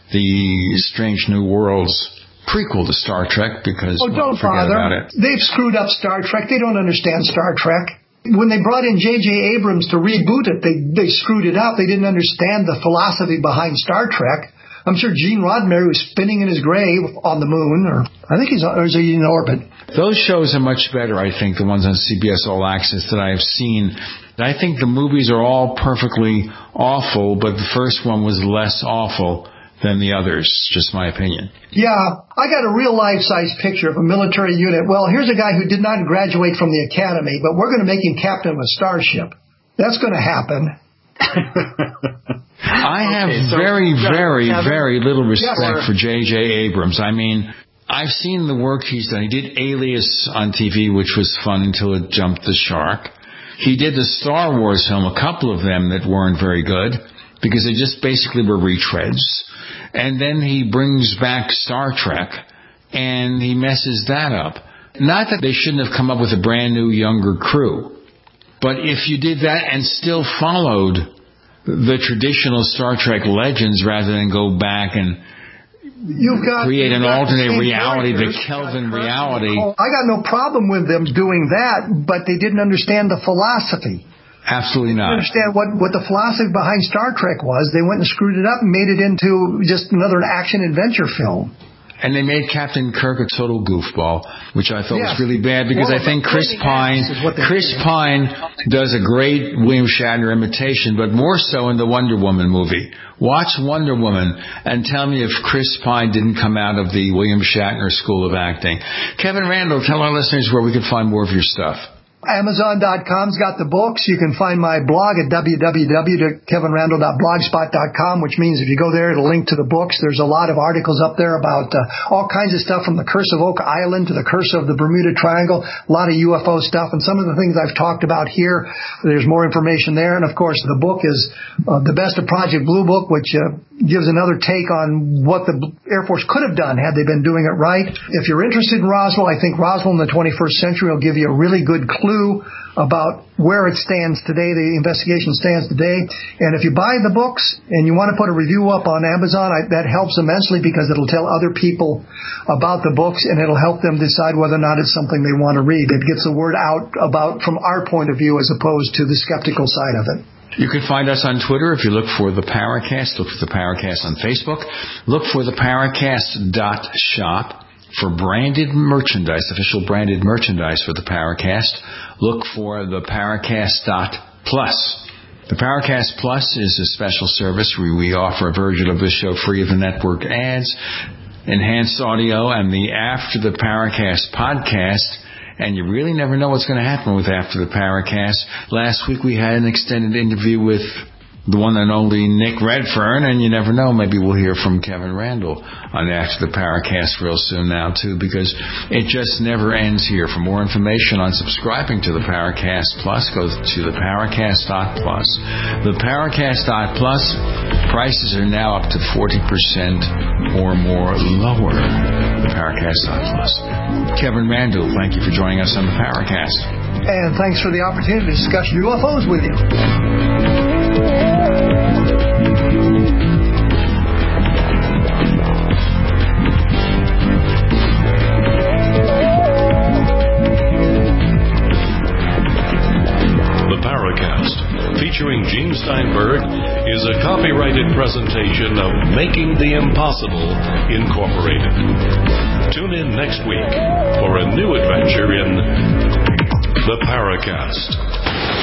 the Strange New Worlds prequel to Star Trek, because oh, well, don't forget bother. about it. They've screwed up Star Trek. They don't understand Star Trek. When they brought in J J Abrams to reboot it, they they screwed it up. They didn't understand the philosophy behind Star Trek. I'm sure Gene Roddenberry was spinning in his grave on the moon, or I think he's or is he in orbit. Those shows are much better, I think, the ones on C B S All Access that I have seen. I think the movies are all perfectly awful, but the first one was less awful than the others, just my opinion. Yeah, I got a real life-size picture of a military unit. Well, here's a guy who did not graduate from the academy, but we're going to make him captain of a starship. That's going to happen. I have okay, so, very, very, Kevin, very little respect yes, for J J Abrams. I mean, I've seen the work he's done. He did Alias on T V, which was fun until it jumped the shark. He did the Star Wars film, a couple of them that weren't very good, because they just basically were retreads. And then he brings back Star Trek, and he messes that up. Not that they shouldn't have come up with a brand new, younger crew, but if you did that and still followed the traditional Star Trek legends rather than go back and You've got, create you've an got alternate reality, the characters. Kelvin reality. I got no problem with them doing that, but they didn't understand the philosophy. Absolutely not. They understand what, what the philosophy behind Star Trek was. They went and screwed it up and made it into just another action-adventure film. And they made Captain Kirk a total goofball, which I thought Yes. was really bad because Well, I think Chris blaming Pine, actors is what they Chris did. Pine does a great William Shatner imitation, but more so in the Wonder Woman movie. Watch Wonder Woman and tell me if Chris Pine didn't come out of the William Shatner School of Acting. Kevin Randle, tell our listeners where we can find more of your stuff. Amazon dot com's got the books. You can find my blog at w w w dot kevin randle dot blogspot dot com, which means if you go there, it'll link to the books. There's a lot of articles up there about uh, all kinds of stuff from the Curse of Oak Island to the Curse of the Bermuda Triangle, a lot of U F O stuff, and some of the things I've talked about here. There's more information there. And, of course, the book is uh, The Best of Project Blue Book, which uh, gives another take on what the Air Force could have done had they been doing it right. If you're interested in Roswell, I think Roswell in the twenty-first century will give you a really good clue about where it stands today, the investigation stands today. And if you buy the books and you want to put a review up on Amazon, I, that helps immensely because it'll tell other people about the books and it'll help them decide whether or not it's something they want to read. It gets the word out about from our point of view as opposed to the skeptical side of it. You can find us on Twitter if you look for the Paracast. Look for the Paracast on Facebook. Look for the Paracast dot shop for branded merchandise, official branded merchandise for the Paracast. Look for the Paracast dot plus. The Paracast Plus is a special service where we offer a version of this show free of the network ads, enhanced audio, and the After the Paracast podcast. And you really never know what's going to happen with After the Paracast. Last week we had an extended interview with the one and only Nick Redfern, and you never know, maybe we'll hear from Kevin Randle on After the Paracast real soon now, too, because it just never ends here. For more information on subscribing to the Paracast Plus, go to the Paracast dot plus. The Paracast dot plus prices are now up to forty percent or more lower. The Paracast dot plus. Kevin Randle, thank you for joining us on the Paracast. And thanks for the opportunity to discuss U F Os with you. The Paracast, featuring Gene Steinberg, is a copyrighted presentation of Making the Impossible Incorporated. Tune in next week for a new adventure in The Paracast.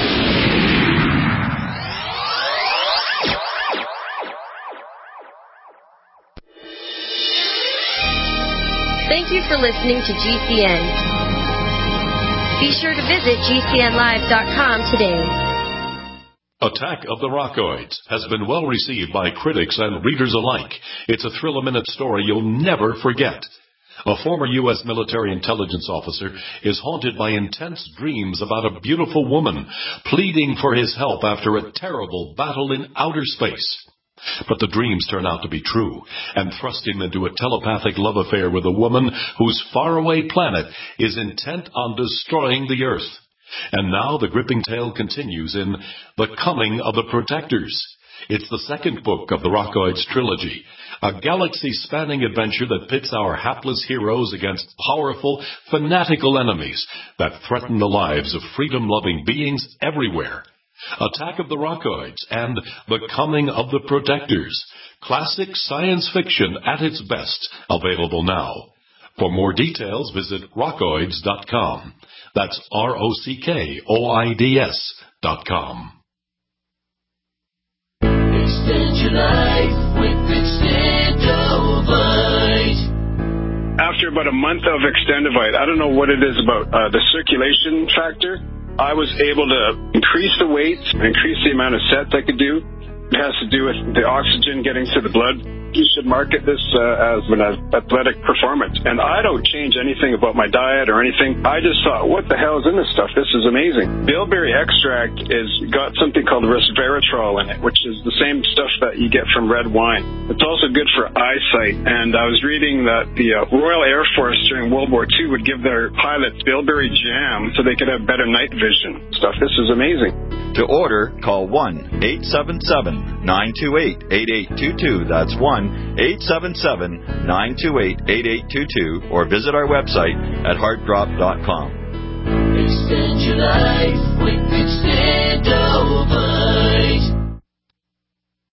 Thank you for listening to G C N. Be sure to visit G C N live dot com today. Attack of the Rockoids has been well received by critics and readers alike. It's a thrill-a-minute story you'll never forget. A former U S military intelligence officer is haunted by intense dreams about a beautiful woman pleading for his help after a terrible battle in outer space. But the dreams turn out to be true and thrust him into a telepathic love affair with a woman whose faraway planet is intent on destroying the Earth. And now the gripping tale continues in The Coming of the Protectors. It's the second book of the Rockoids trilogy, a galaxy-spanning adventure that pits our hapless heroes against powerful, fanatical enemies that threaten the lives of freedom-loving beings everywhere. Attack of the Rockoids and The Coming of the Protectors. Classic science fiction at its best. Available now. For more details, visit rockoids dot com. That's R O C K O I D S dot com. Extend your life with Extendovite. After about a month of Extendovite, I don't know what it is about uh, the circulation factor. I was able to increase the weight, increase the amount of sets I could do. It has to do with the oxygen getting to the blood. You should market this uh, as an athletic performance. And I don't change anything about my diet or anything. I just thought, what the hell is in this stuff? This is amazing. Bilberry extract is got something called resveratrol in it, which is the same stuff that you get from red wine. It's also good for eyesight. And I was reading that the uh, Royal Air Force during World War Two would give their pilots bilberry jam so they could have better night vision. Stuff. This is amazing. To order, call one eight seven seven, nine two eight, eight eight two two. That's one eight seven seven, nine two eight, eight eight two two, or visit our website at heartdrop dot com. Extend your life with Extendovite.